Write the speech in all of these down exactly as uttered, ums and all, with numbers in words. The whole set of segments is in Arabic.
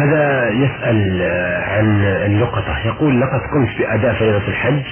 هذا يسأل عن اللقطة، يقول: لقد قمت بأداء فريضة الحج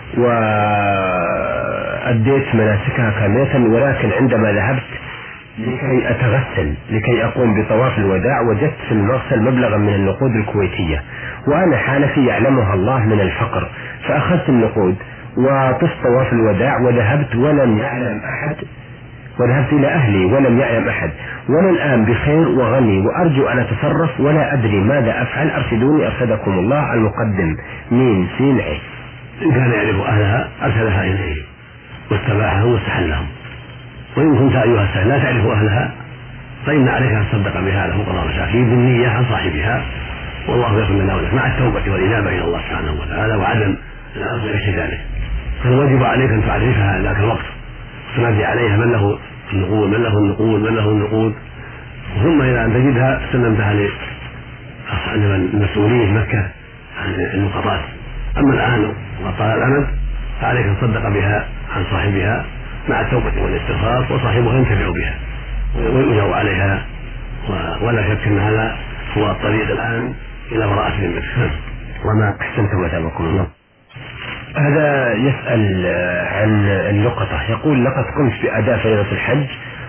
وأديت مناسكها كاملة، ولكن عندما ذهبت لكي أتغسل لكي أقوم بطواف الوداع وجدت في المغسل مبلغا من النقود الكويتية، وأنا حالتي يعلمها الله من الفقر، فأخذت النقود وطفت طواف الوداع وذهبت ولم يعلم أحد وذهبت إلى أهلي ولم يعلم أحد، وأنا الآن بخير وغني وأرجو أن أتصرف ولا أدري ماذا أفعل، أرشدوني أرشدكم الله. المقدم ميم سين عين. إن كان يعرف أهلها أرسلها إليه واستباحهم واستحلهم، وإن كنت أيها السائل لا تعرف أهلها فإن عليك أن تصدق بها على فقراء المساكين بالنية عن صاحبها، والله يغفر لنا ولك مع التوبة والإنابة إلى الله سبحانه وتعالى وعدم الأخذ ذلك. فالواجب عليك أن تعرفها ذاك الوقت، تنادي عليها من له النقود من له النقود من له النقود، ثم إذا أن تجدها سلمتها للمسؤولين مكة عن النقطات. أما الآن وطال الأمد فعليك أن تصدق بها عن صاحبها مع التوبة والاستغفار، وصاحبها ينتفع بها ويؤجر عليها، ولا شك أن هذا هو الطريق الآن إلى براءة الذمة. وما أحسنتم وتابعكم الله. هذا يسأل عن اللقطة، يقول: لقد قمت بأداء فريضة الحج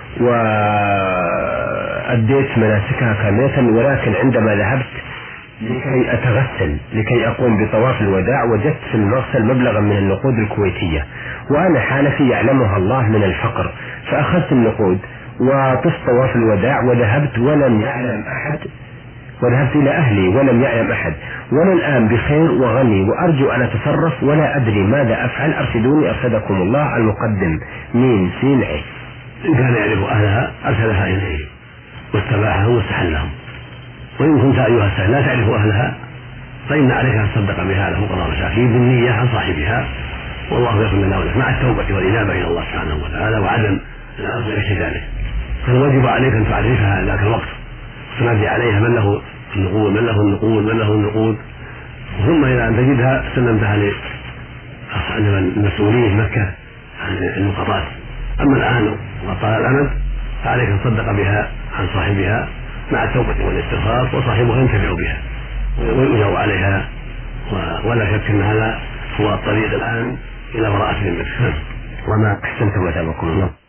وأديت مناسكها كاملة، ولكن عندما ذهبت لكي أتغسل لكي أقوم بطواف الوداع وجدت في المغسل مبلغا من النقود الكويتية، وأنا حالتي يعلمها الله من الفقر، فأخذت النقود وطفت طواف الوداع وذهبت ولم يعلم أحد وذهبت إلى أهلي ولم يعلم أحد، وأنا الآن بخير وغني وأرجو أن أتصرف ولا أدري ماذا أفعل، أرشدوني أرشدكم الله. المقدم ميم سين عين. إن كان يعرف أهلها أرسلها إليه واستباحهم واستحلهم، وإن كنت أيها السائل لا تعرف أهلها فإن عليك أن تصدق بها على فقراء المساكين بالنية عن صاحبها، والله يغفر لنا ولك مع التوبة والإنابة إلى الله سبحانه وتعالى وعدم الأخذ ذلك. فالواجب عليك أن تعرفها ذاك الوقت، تنادي عليها من له النقود من له النقود من له النقود، ثم إذا أن تجدها سلمتها للمسؤولين مكة عن النقطات. أما الآن وطال الأمد فعليك أن تصدق بها عن صاحبها مع التوبة والاستغفار، وصاحبها ينتفع بها ويؤجر عليها، ولا شك أن هذا هو الطريق الآن إلى براءة الذمة. وما أحسنتم وتابعكم الله.